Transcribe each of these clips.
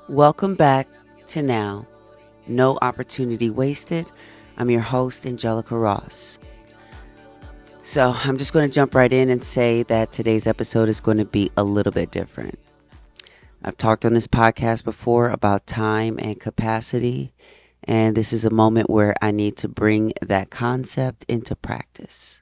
Welcome back to Now. No opportunity wasted. I'm your host, Angelica Ross. So I'm just going to jump right in and say that today's episode is going to be a little bit different. I've talked on this podcast before about time and capacity, and this is a moment where I need to bring that concept into practice.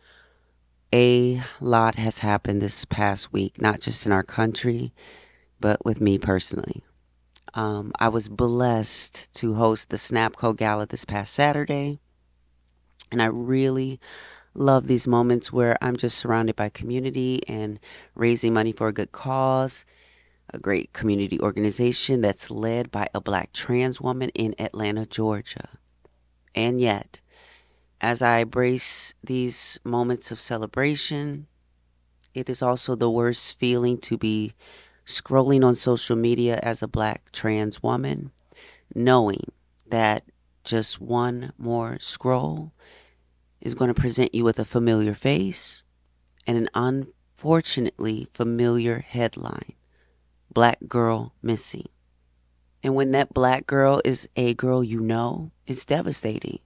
A lot has happened this past week, not just in our country, but with me personally. I was blessed to host the Snapco Gala this past Saturday, and I really love these moments where I'm just surrounded by community and raising money for a good cause, a great community organization that's led by a black trans woman in Atlanta, Georgia. And yet, as I embrace these moments of celebration, it is also the worst feeling to be scrolling on social media as a black trans woman, knowing that just one more scroll is going to present you with a familiar face and an unfortunately familiar headline: Black Girl Missing. And when that black girl is a girl you know, it's devastating.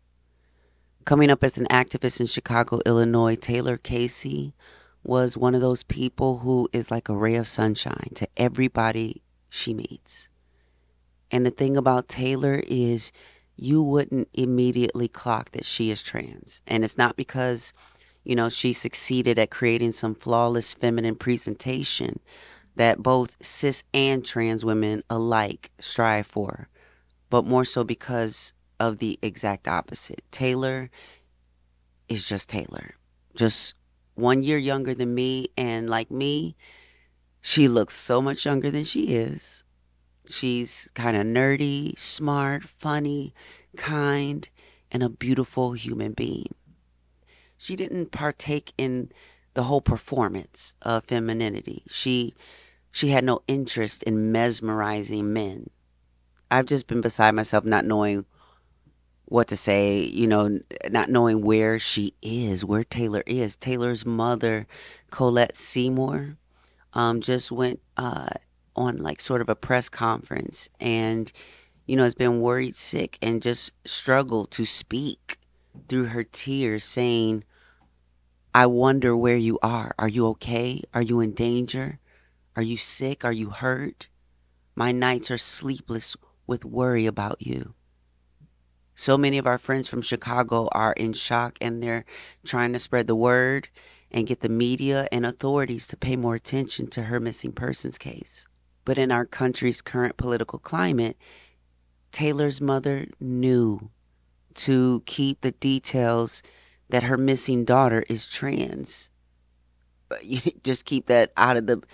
Coming up as an activist in Chicago, Illinois, Taylor Casey was one of those people who is like a ray of sunshine to everybody she meets. And the thing about Taylor is you wouldn't immediately clock that she is trans. And it's not because, she succeeded at creating some flawless feminine presentation that both cis and trans women alike strive for, but more so because of the exact opposite. Taylor is just Taylor, just 1 year younger than me. And like me, she looks so much younger than she is. She's kind of nerdy, smart, funny, kind, and a beautiful human being. She didn't partake in the whole performance of femininity. She had no interest in mesmerizing men. I've just been beside myself not knowing what to say, not knowing where she is, where Taylor is. Taylor's mother, Colette Seymour, just went on like sort of a press conference and, has been worried sick and just struggled to speak through her tears, saying, I wonder where you are. Are you okay? Are you in danger? Are you sick? Are you hurt? My nights are sleepless with worry about you. So many of our friends from Chicago are in shock, and they're trying to spread the word and get the media and authorities to pay more attention to her missing persons case. But in our country's current political climate, Taylor's mother knew to keep the details that her missing daughter is trans. But you just keep that out of the,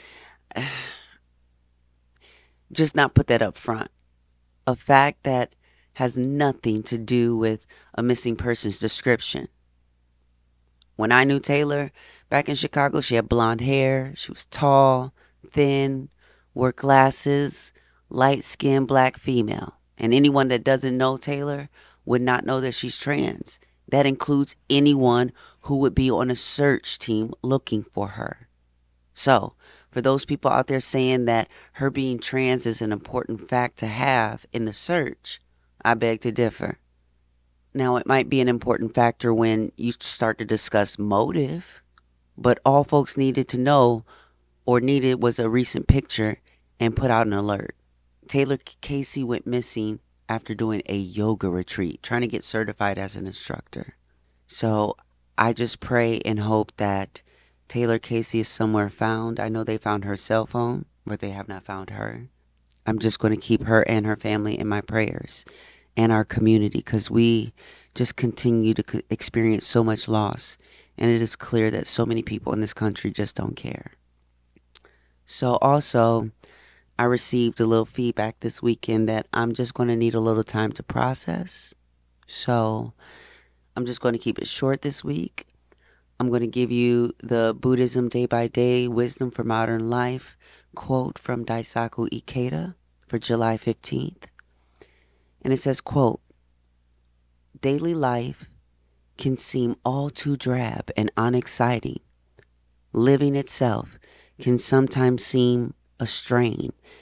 just not put that up front. A fact that has nothing to do with a missing person's description. When I knew Taylor back in Chicago, she had blonde hair. She was tall, thin, wore glasses, light-skinned black female. And anyone that doesn't know Taylor would not know that she's trans. That includes anyone who would be on a search team looking for her. So, for those people out there saying that her being trans is an important fact to have in the search, I beg to differ. Now, it might be an important factor when you start to discuss motive, but all folks needed to know or needed was a recent picture and put out an alert. Taylor Casey went missing after doing a yoga retreat, trying to get certified as an instructor. So I just pray and hope that Taylor Casey is somewhere found. I know they found her cell phone, but they have not found her. I'm just going to keep her and her family in my prayers and our community, because we just continue to experience so much loss. And it is clear that so many people in this country just don't care. So also, I received a little feedback this weekend that I'm just going to need a little time to process. So I'm just going to keep it short this week. I'm going to give you the Buddhism Day by Day Wisdom for Modern Life quote from Daisaku Ikeda for July 15th. And it says, quote, daily life can seem all too drab and unexciting. Living itself can sometimes seem a strain,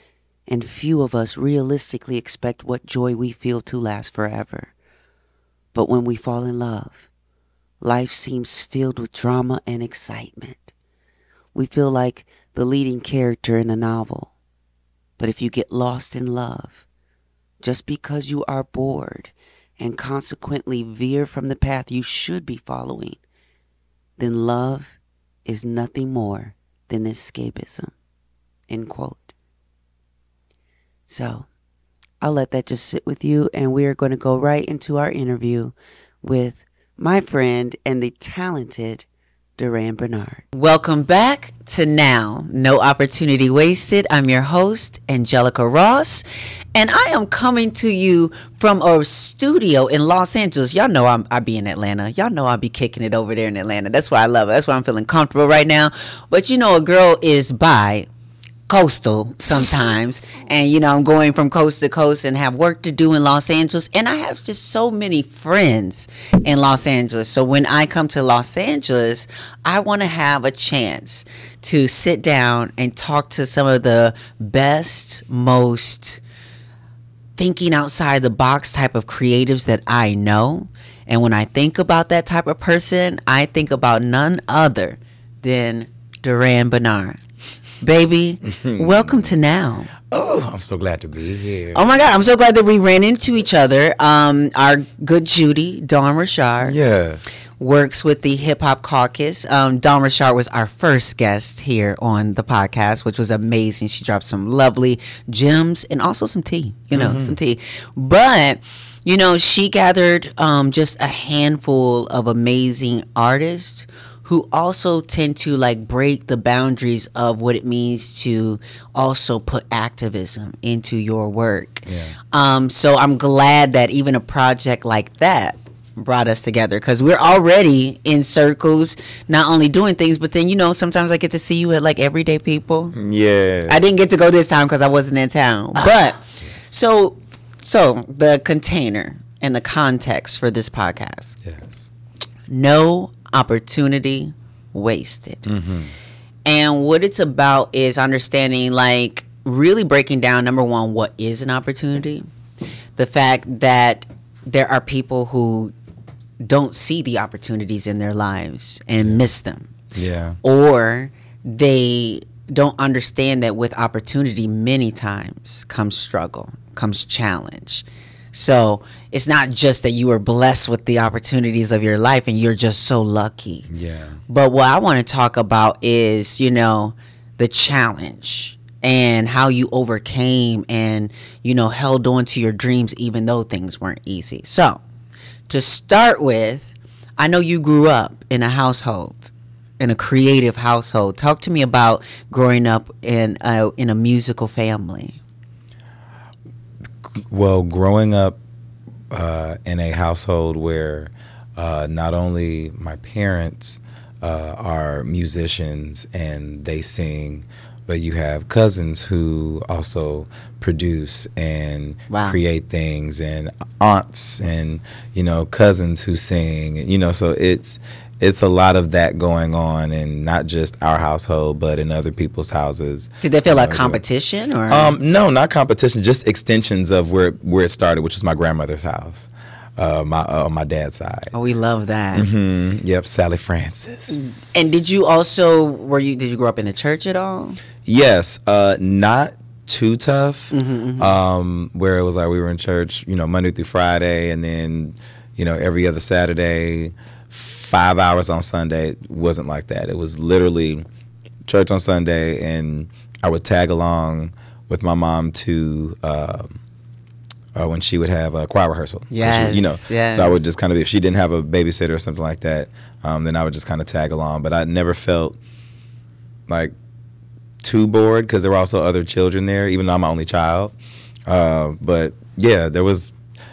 and few of us realistically expect what joy we feel to last forever. But when we fall in love, life seems filled with drama and excitement. We feel like the leading character in a novel. But if you get lost in love, just because you are bored and consequently veer from the path you should be following, then love is nothing more than escapism. End quote. So, I'll let that just sit with you, and we are going to go right into our interview with my friend and the talented Duran Bernard. Welcome back to Now, No Opportunity Wasted. I'm your host, Angelica Ross, and I am coming to you from a studio in Los Angeles. Y'all know I be in Atlanta. Y'all know I be kicking it over there in Atlanta. That's why I love it. That's why I'm feeling comfortable right now. But you know, a girl is coastal sometimes, and you know, I'm going from coast to coast and have work to do in Los Angeles, and I have just so many friends in Los Angeles. So when I come to Los Angeles, I want to have a chance to sit down and talk to some of the best, most thinking outside the box type of creatives that I know. And when I think about that type of person, I think about none other than Duran Bernard. Baby, welcome to Now. Oh, I'm so glad to be here. Oh my God, I'm so glad that we ran into each other. Our good Judy, Dawn Richard, works with the Hip Hop Caucus. Dawn Richard was our first guest here on the podcast, which was amazing. She dropped some lovely gems and also some tea, some tea. But, you know, she gathered just a handful of amazing artists who also tend to like break the boundaries of what it means to also put activism into your work. Yeah. So I'm glad that even a project like that brought us together, because we're already in circles, not only doing things, but then, you know, sometimes I get to see you at like Everyday People. Yeah. I didn't get to go this time because I wasn't in town. But so the container and the context for this podcast. Yes. No opportunity wasted. Mm-hmm. And what it's about is understanding, like, really breaking down, number one, what is an opportunity? The fact that there are people who don't see the opportunities in their lives and miss them. Yeah. Or they don't understand that with opportunity, many times comes struggle, comes challenge. So it's not just that you are blessed with the opportunities of your life and you're just so lucky. Yeah. But what I want to talk about is, you know, the challenge and how you overcame and, you know, held on to your dreams even though things weren't easy. So to start with, I know you grew up in a household, in a creative household. Talk to me about growing up in a musical family. Well, growing up in a household where not only my parents are musicians and they sing, but you have cousins who also produce and create things, and aunts and, you know, cousins who sing, you know, so it's a lot of that going on, and not just our household, but in other people's houses. Did they feel like competition, or? No, not competition, just extensions of where it started, which was my grandmother's house, my dad's side. Oh, we love that. Mm-hmm. Yep, Sally Francis. And did you also, did you grow up in the church at all? Yes, not too tough, where it was like we were in church, you know, Monday through Friday, and then, you know, every other Saturday, 5 hours on Sunday. It wasn't like that. It was literally church on Sunday, and I would tag along with my mom to when she would have a choir rehearsal. Yes, you know, yes. So I would just kind of, if she didn't have a babysitter or something like that, then I would just kind of tag along. But I never felt like too bored, because there were also other children there, even though I'm my only child. But yeah, there was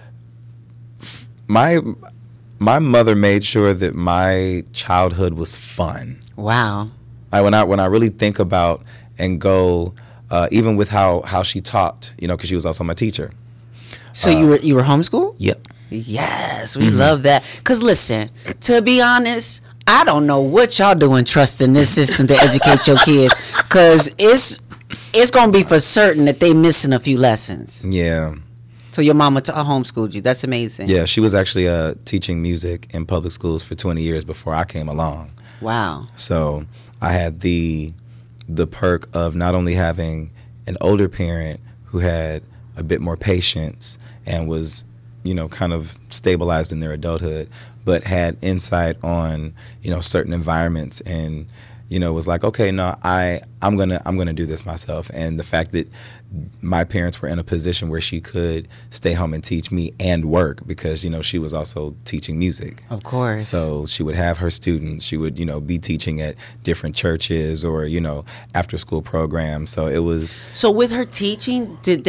my mother made sure that my childhood was fun. Wow. When I really think about and go, even with how she taught, you know, because she was also my teacher. So you were homeschooled? Yep. Yes, we love that. Because listen, to be honest, I don't know what y'all doing trusting this system to educate your kids, because it's gonna be for certain that they missing a few lessons. Yeah. So your mama homeschooled you. That's amazing. Yeah, she was actually teaching music in public schools for 20 years before I came along. Wow. So I had the perk of not only having an older parent who had a bit more patience and was, kind of stabilized in their adulthood, but had insight on, certain environments and, was like, okay, no, I'm gonna do this myself. And the fact that my parents were in a position where she could stay home and teach me and work because, she was also teaching music. Of course. So she would have her students. She would, be teaching at different churches or, after school programs. So it was. So with her teaching, did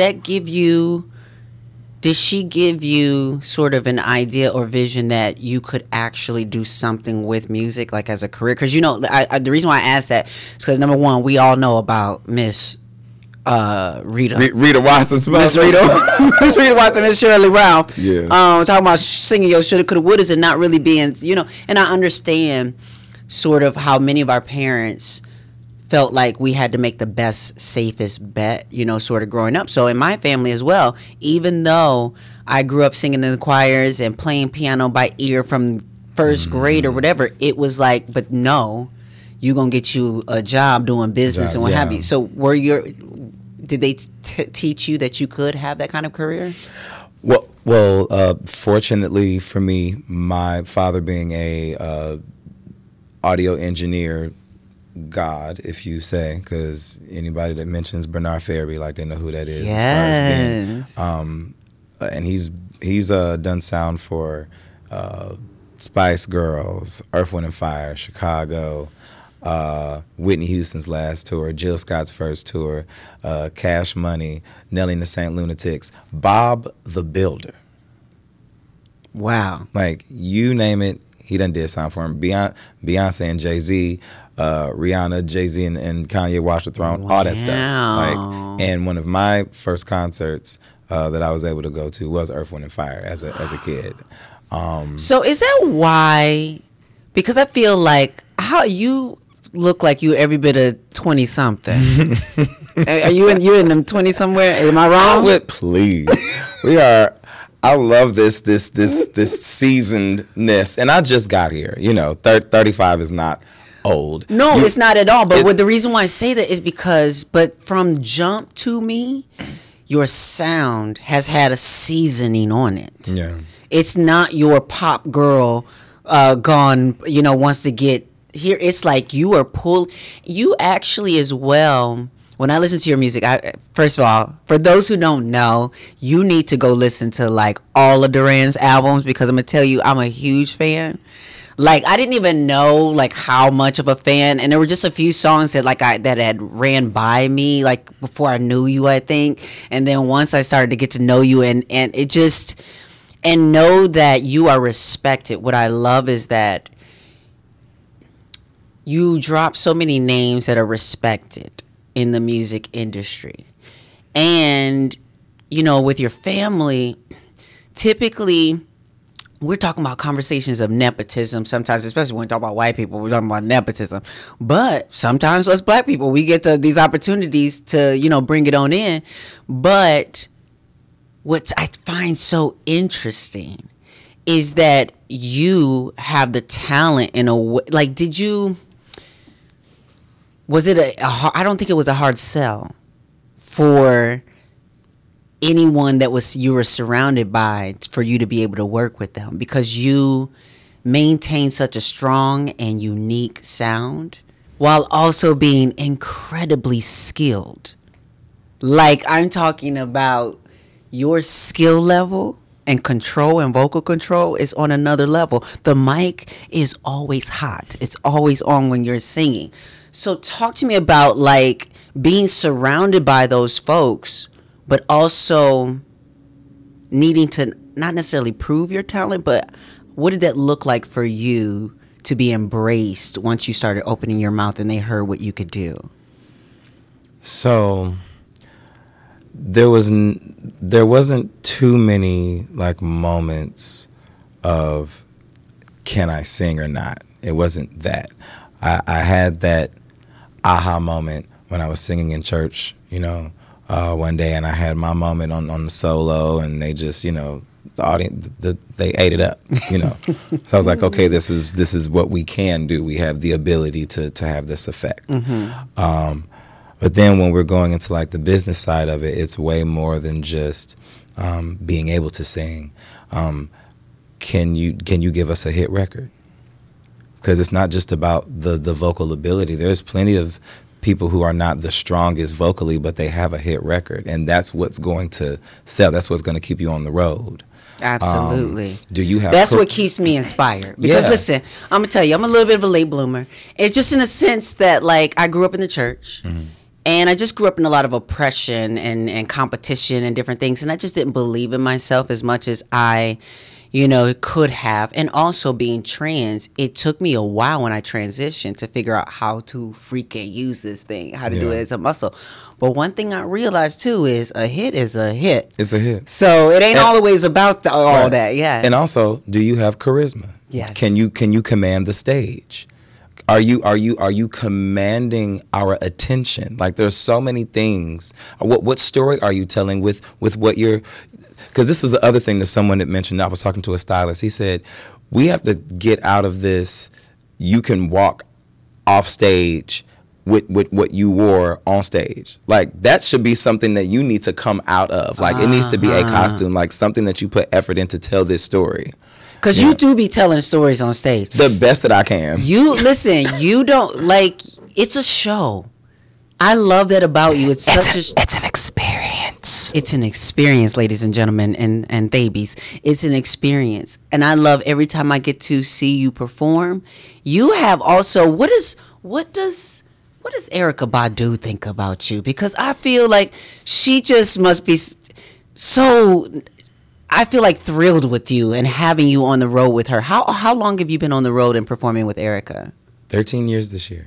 she give you sort of an idea or vision that you could actually do something with music, like as a career? Because, the reason why I asked that is because, number one, we all know about Miss Rita Watson's Miss Rita Miss Rita Watson, Miss Shirley Ralph. Yeah. Talking about singing your shoulda, coulda, wouldas and not really being, and I understand sort of how many of our parents felt like we had to make the best, safest bet, sort of growing up. So in my family as well, even though I grew up singing in the choirs and playing piano by ear from first grade or whatever, it was like, but no, you're going to get you a job doing business and what have you. So did they teach you that you could have that kind of career? Well, fortunately for me, my father being a audio engineer, God, if you say, because anybody that mentions Bernard Fairby, like they know who that is. Yes. As far as being, and he's done sound for Spice Girls, Earth, Wind and Fire, Chicago, Whitney Houston's last tour, Jill Scott's first tour, Cash Money, Nelly and the Saint Lunatics, Bob the Builder. Wow. Like you name it, he done did sound for him. Beyonce and Jay-Z. Rihanna, Jay-Z, and Kanye Watch the Throne, all that stuff. Like, and one of my first concerts that I was able to go to was Earth, Wind and Fire as a kid. So is that why? Because I feel like how you look like you every bit of 20 something. Are you in them 20 somewhere? Am I wrong? Please, we are. I love this seasonedness, and I just got here. 35 is not old. No, it's not at all. But the reason why I say that is because, from jump to me, your sound has had a seasoning on it. Yeah. It's not your pop girl gone, wants to get here. It's like you actually as well. When I listen to your music, first of all, for those who don't know, you need to go listen to like all of Duran's albums because I'm going to tell you, I'm a huge fan. Like, I didn't even know, like, how much of a fan. And there were just a few songs that, that had ran by me, like, before I knew you, I think. And then once I started to get to know you and it just... And know that you are respected. What I love is that you drop so many names that are respected in the music industry. And, with your family, typically... We're talking about conversations of nepotism sometimes, especially when we talk about white people, we're talking about nepotism. But sometimes us black people, we get these opportunities to, bring it on in. But what I find so interesting is that you have the talent in a way. Like, was it I don't think it was a hard sell for anyone that you were surrounded by for you to be able to work with them because you maintain such a strong and unique sound while also being incredibly skilled. Like, I'm talking about your skill level and control and vocal control is on another level. The mic is always hot. It's always on when you're singing. So talk to me about like being surrounded by those folks but also needing to not necessarily prove your talent, but what did that look like for you to be embraced once you started opening your mouth and they heard what you could do? So there wasn't too many like moments of can I sing or not. It wasn't that. I had that aha moment when I was singing in church, one day, and I had my moment on the solo, and they just, the audience, they ate it up, So I was like, okay, this is what we can do. We have the ability to have this effect. But then when we're going into like the business side of it, it's way more than just being able to sing. Can you give us a hit record? Because it's not just about the vocal ability. There's plenty of people who are not the strongest vocally, but they have a hit record, and that's what's going to sell. That's what's going to keep you on the road. Absolutely. Do you have? That's what keeps me inspired. Because listen, I'm gonna tell you, I'm a little bit of a late bloomer. It's just in a sense that like I grew up in the church. And I just grew up in a lot of oppression and competition and different things. And I just didn't believe in myself as much as I, could have. And also being trans, it took me a while when I transitioned to figure out how to freaking use this thing, how to do it as a muscle. But one thing I realized, too, is a hit is a hit. It's a hit. So it ain't always about all that, yeah. And also, do you have charisma? Yes. Can you command the stage? Are you commanding our attention? Like there's so many things. What story are you telling with what you're? Because this is the other thing that someone had mentioned. I was talking to a stylist. He said we have to get out of this. You can walk off stage with what you wore on stage. Like that should be something that you need to come out of. Like it needs to be a costume. Like something that you put effort in to tell this story. Because you do be telling stories on stage. The best that I can. You don't, like, it's a show. I love that about you. It's an experience. It's an experience, ladies and gentlemen, and babies. It's an experience. And I love every time I get to see you perform. You have also, what does Erykah Badu think about you? Because I feel like she just must be so... I feel like thrilled with you and having you on the road with her. How long have you been on the road and performing with Erykah? 13 years this year.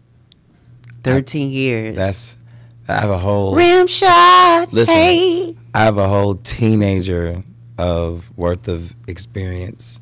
13 years. I have a whole... Rim shot, listen, hey. I have a whole teenager worth of experience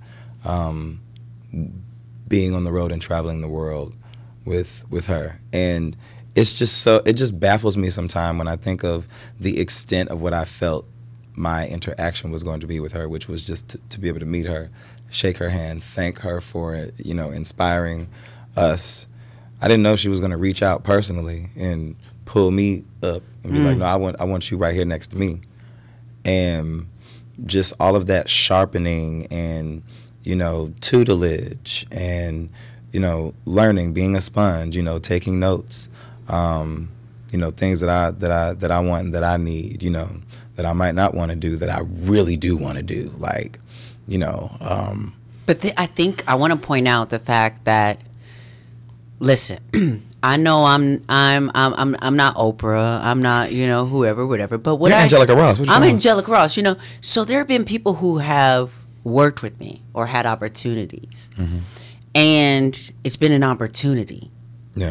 being on the road and traveling the world with her. And it just baffles me sometimes when I think of the extent of what I felt my interaction was going to be with her, which was just to be able to meet her, shake her hand, thank her for inspiring us. I didn't know she was going to reach out personally and pull me up and be like, no, I want you right here next to me. And just all of that sharpening and, tutelage and, learning, being a sponge, taking notes, things that I want and that I need, that I might not want to do, that I really do want to do, like, But I think I want to point out the fact that, listen, I know I'm not Oprah, I'm not whoever, whatever. But what You're Angelica Ross. I'm Angelica Ross. So there have been people who have worked with me or had opportunities, and it's been an opportunity. Yeah.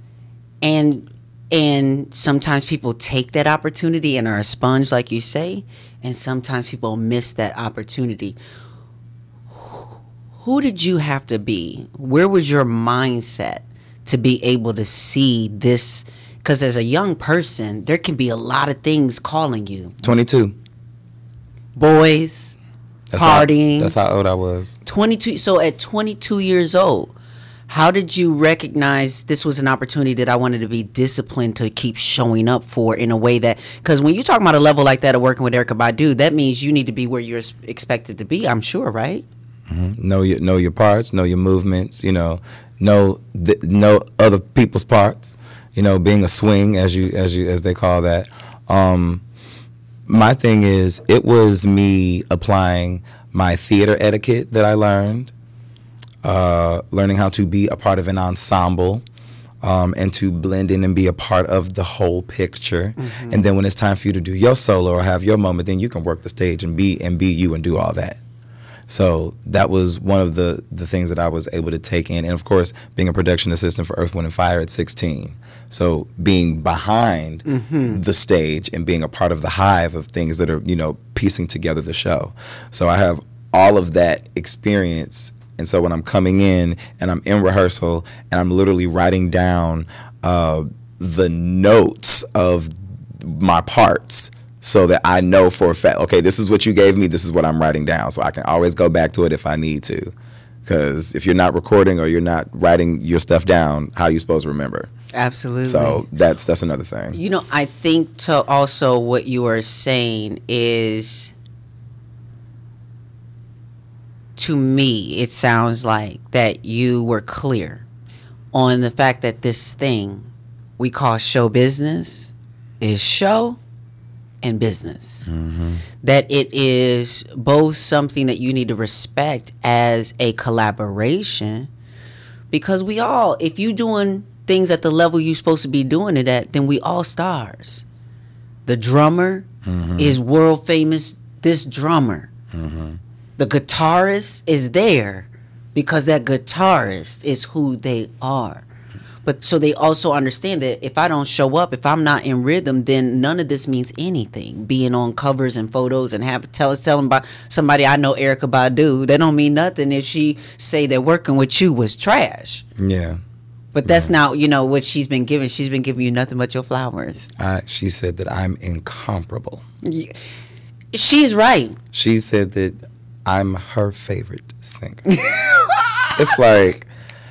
And sometimes people take that opportunity and are a sponge, like you say, and sometimes people miss that opportunity. Who did you have to be? Where was your mindset to be able to see this? Because as a young person, there can be a lot of things calling you. 22. Boys, partying. That's how old I was. 22. So at 22 years old, how did you recognize this was an opportunity that I wanted to be disciplined to keep showing up for in a way that, because when you're talking about a level like that of working with Erykah Badu, that means you need to be where you're expected to be, I'm sure, right? Mm-hmm. Know your parts, know your movements, know other people's parts, being a swing as they call that. My thing is, it was me applying my theater etiquette that I learned. Learning how to be a part of an ensemble and to blend in and be a part of the whole picture. Mm-hmm. And then when it's time for you to do your solo or have your moment, then you can work the stage and be you and do all that. So that was one of the things that I was able to take in. And, of course, being a production assistant for Earth, Wind & Fire at 16. So being behind the stage and being a part of the hive of things that are, piecing together the show. So I have all of that experience. And so when I'm coming in and I'm in rehearsal and I'm literally writing down the notes of my parts so that I know for a fact, okay, this is what you gave me, this is what I'm writing down. So I can always go back to it if I need to. Because if you're not recording or you're not writing your stuff down, how are you supposed to remember? Absolutely. So that's another thing. You know, I think to also what you are saying is, to me, it sounds like that you were clear on the fact that this thing we call show business is show and business. Mm-hmm. That it is both something that you need to respect as a collaboration, because we all, if you doing things at the level you're supposed to be doing it at, then we all stars. The drummer is world famous, this drummer. Mm-hmm. The guitarist is there because that guitarist is who they are. But so they also understand that if I don't show up, if I'm not in rhythm, then none of this means anything. Being on covers and photos and telling about somebody I know, Erykah Badu, that don't mean nothing if she say that working with you was trash. Yeah. But that's not, what she's been giving. She's been giving you nothing but your flowers. She said that I'm incomparable. She's right. She said that I'm her favorite singer. It's like,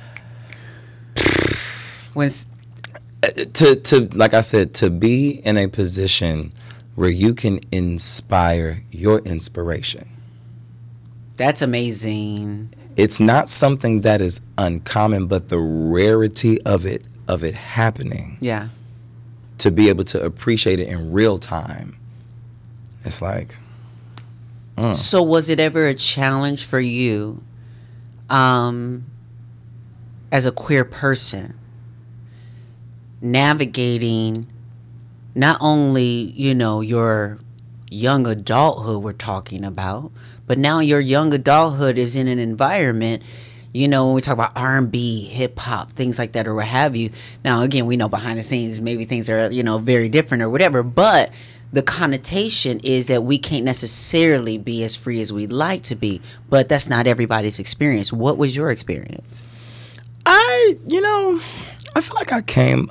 when to like I said, to be in a position where you can inspire your inspiration. That's amazing. It's not something that is uncommon, but the rarity of it happening. Yeah. To be able to appreciate it in real time. It's like. So was it ever a challenge for you as a queer person navigating not only, your young adulthood we're talking about, but now your young adulthood is in an environment, when we talk about R&B, hip hop, things like that, or what have you. Now, again, we know behind the scenes, maybe things are, very different or whatever, but the connotation is that we can't necessarily be as free as we'd like to be, but that's not everybody's experience. What was your experience? I feel like I came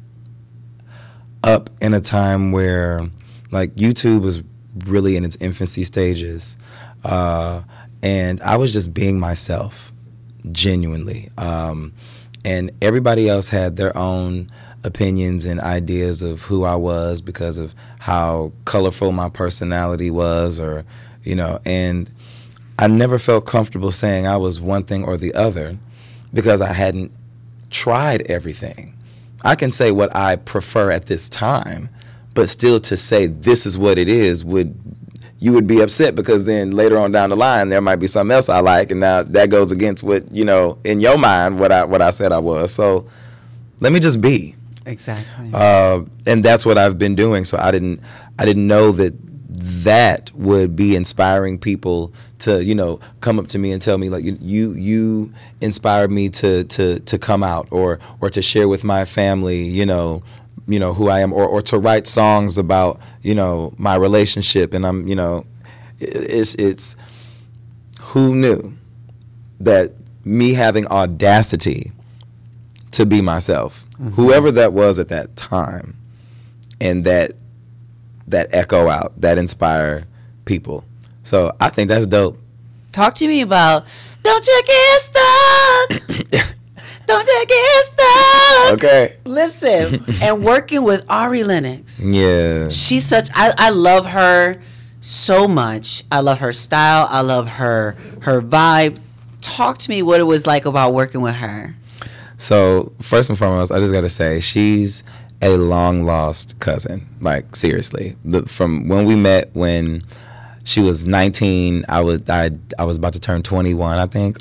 up in a time where, like, YouTube was really in its infancy stages, and I was just being myself, genuinely, and everybody else had their own opinions and ideas of who I was because of how colorful my personality was, or and I never felt comfortable saying I was one thing or the other because I hadn't tried everything. I can say what I prefer at this time, but still to say this is what it is you would be upset, because then later on down the line there might be something else I like, and now that goes against what in your mind what I said I was. So let me just be. Exactly. And that's what I've been doing. So I didn't know that would be inspiring people to come up to me and tell me, like, you inspired me to come out or to share with my family who I am, or to write songs about my relationship. And I'm it's who knew that me having audacity to be myself, whoever that was at that time, and that echo out, that inspire people. So I think that's dope. Talk to me about Don't You Get Stuck. Don't You Get Stuck. Okay. Listen, and working with Ari Lennox. Yeah. She's I love her so much. I love her style. I love her vibe. Talk to me what it was like about working with her. So first and foremost, I just got to say, she's a long lost cousin. Like, seriously, from when we met when she was 19, I was about to turn 21, I think,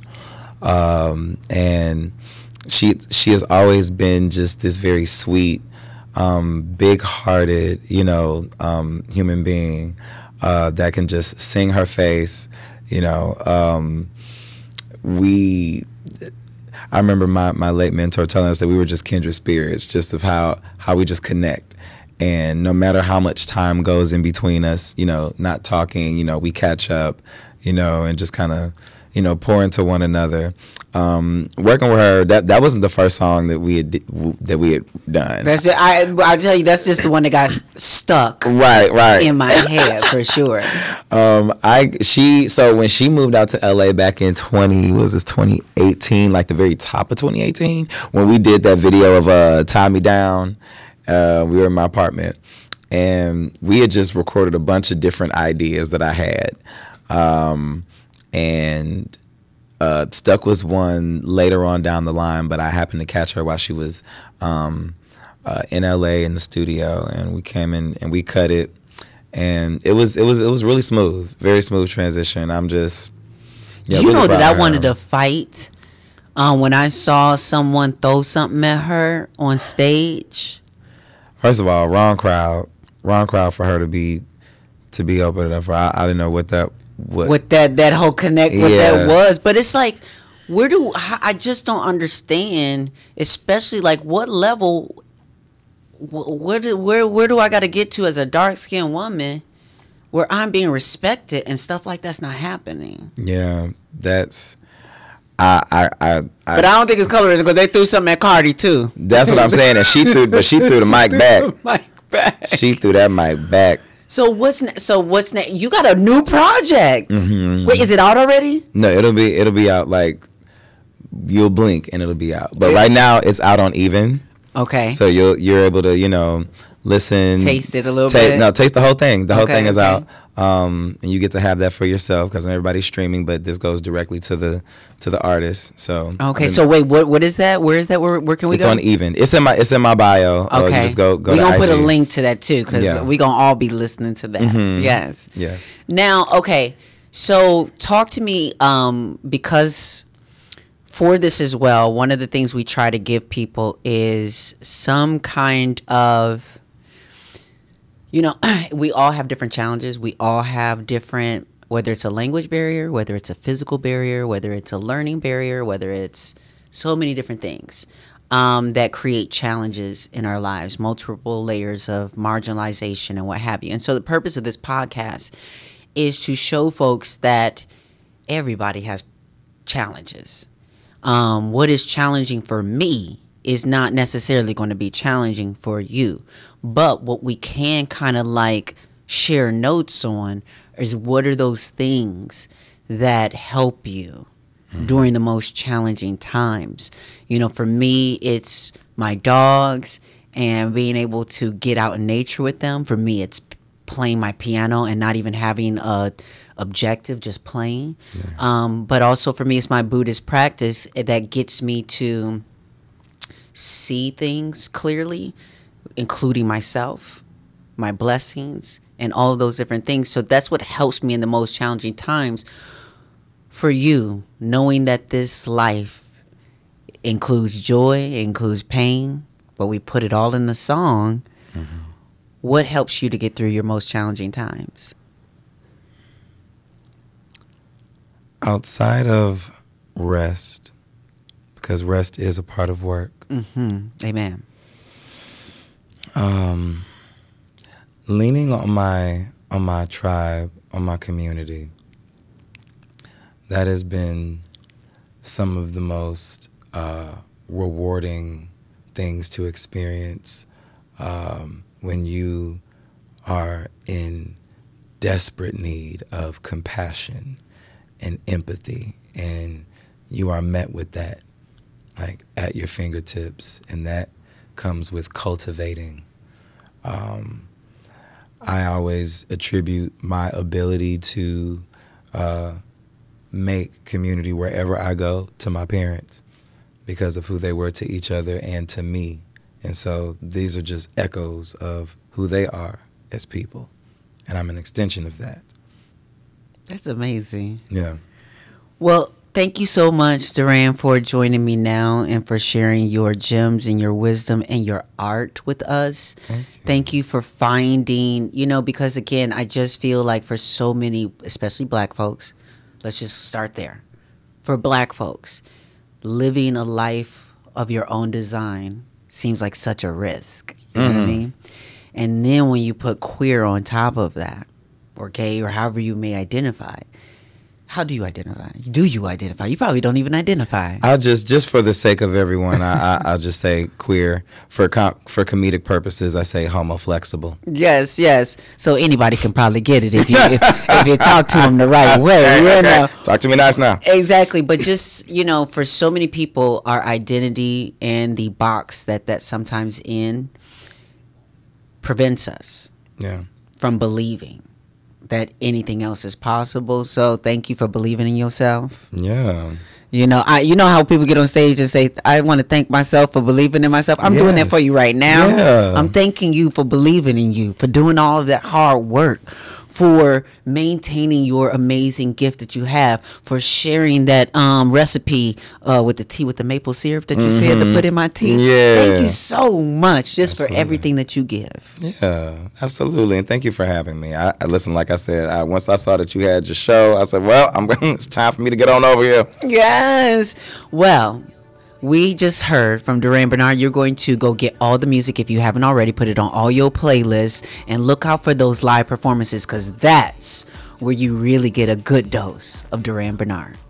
and she has always been just this very sweet, big-hearted, human being that can just sing her face. I remember my late mentor telling us that we were just kindred spirits, just of how we just connect. And no matter how much time goes in between us, not talking, we catch up, and just kind of, pour into one another. Working with her, that wasn't the first song that we had done. That's just, I'll tell you, that's just the one that got stuck right in my head for sure. So when she moved out to LA back in 2018, like the very top of 2018, when we did that video of Tie Me Down, we were in my apartment and we had just recorded a bunch of different ideas that I had, and Stuck was one later on down the line, but I happened to catch her while she was in LA in the studio, and we came in and we cut it, and it was really smooth, very smooth transition. I'm just really that I her. wanted to fight when I saw someone throw something at her on stage. First of all, wrong crowd for her to be opening up for. I didn't know what that. With that whole connect, what that was, but it's like, I just don't understand, especially like what level, where do I got to get to as a dark skinned woman, where I'm being respected and stuff like that's not happening. Yeah, that's. But I don't think it's colorism because they threw something at Cardi too. That's what I'm saying, and she threw the mic back. She threw that mic back. So what's next? You got a new project. Mm-hmm. Wait, is it out already? No, it'll be out, like you'll blink and it'll be out. But right now it's out on Even. Okay. So you're able to listen, taste it a little bit. No, taste the whole thing. The whole thing is out, and you get to have that for yourself because everybody's streaming. But this goes directly to the artist. So So wait, what is that? Where is that? Where can we go? It's on Even. It's in my bio. Okay. Just go. We're gonna put a link to that too because we're gonna all be listening to that. Mm-hmm. Yes. Now, okay. So talk to me, because for this as well, one of the things we try to give people is some kind of, we all have different challenges. We all have different, whether it's a language barrier, whether it's a physical barrier, whether it's a learning barrier, whether it's so many different things that create challenges in our lives, multiple layers of marginalization and what have you. And so the purpose of this podcast is to show folks that everybody has challenges. What is challenging for me is not necessarily going to be challenging for you. But what we can kind of like share notes on is what are those things that help you during the most challenging times. For me, it's my dogs and being able to get out in nature with them. For me, it's playing my piano and not even having a objective, just playing. But also for me, it's my Buddhist practice that gets me to see things clearly, including myself, my blessings, and all of those different things. So that's what helps me in the most challenging times. For you, knowing that this life includes joy, includes pain, but we put it all in the song. Mm-hmm. What helps you to get through your most challenging times? Outside of rest, because rest is a part of work. Mm-hmm. Amen. Leaning on my tribe, on my community, that has been some of the most rewarding things to experience when you are in desperate need of compassion and empathy, and you are met with that like at your fingertips, and that comes with cultivating. I always attribute my ability to make community wherever I go to my parents because of who they were to each other and to me. And so these are just echoes of who they are as people, and I'm an extension of that. That's amazing. Yeah. Well, thank you so much, Duran, for joining me now and for sharing your gems and your wisdom and your art with us. Thank you for finding, because again, I just feel like for so many, especially Black folks, let's just start there. For Black folks, living a life of your own design seems like such a risk. You know what I mean? And then when you put queer on top of that, or gay, or however you may identify, How do you identify? Do you identify? You probably don't even identify. I'll just for the sake of everyone, I'll just say queer. For comedic purposes, I say homo flexible. Yes, yes. So anybody can probably get it if you talk to them the right way. You know? Talk to me nice now. Exactly. But just, for so many people, our identity and the box that sometimes in prevents us from believing that anything else is possible. So thank you for believing in yourself. Yeah. You know how people get on stage and say, I want to thank myself for believing in myself. I'm doing that for you right now. Yeah. I'm thanking you for believing in you, for doing all of that hard work, for maintaining your amazing gift that you have, for sharing that recipe with the tea with the maple syrup that you said to put in my tea. Yeah. Thank you so much for everything that you give. Yeah, absolutely. And thank you for having me. I listen, like I said, once I saw that you had your show, I said, well, it's time for me to get on over here. Yes. Well, we just heard from Duran Bernard. You're going to go get all the music if you haven't already. Put it on all your playlists and look out for those live performances, because that's where you really get a good dose of Duran Bernard.